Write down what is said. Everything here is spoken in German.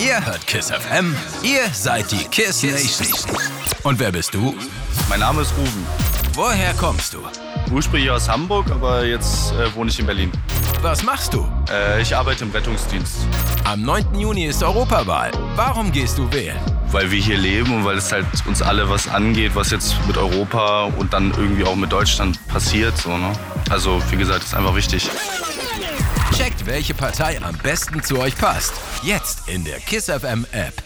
Ihr hört KISS FM, ihr seid die KISS Nation. Und wer bist du? Mein Name ist Ruben. Woher kommst du? Ursprünglich aus Hamburg, aber jetzt wohne ich in Berlin. Was machst du? Ich arbeite im Rettungsdienst. Am 9. Juni ist Europawahl. Warum gehst du wählen? Weil wir hier leben und weil es halt uns alle was angeht, was jetzt mit Europa und dann irgendwie auch mit Deutschland passiert. So, ne? Also wie gesagt, ist einfach wichtig. Checkt, welche Partei am besten zu euch passt. Jetzt in der KISS FM App.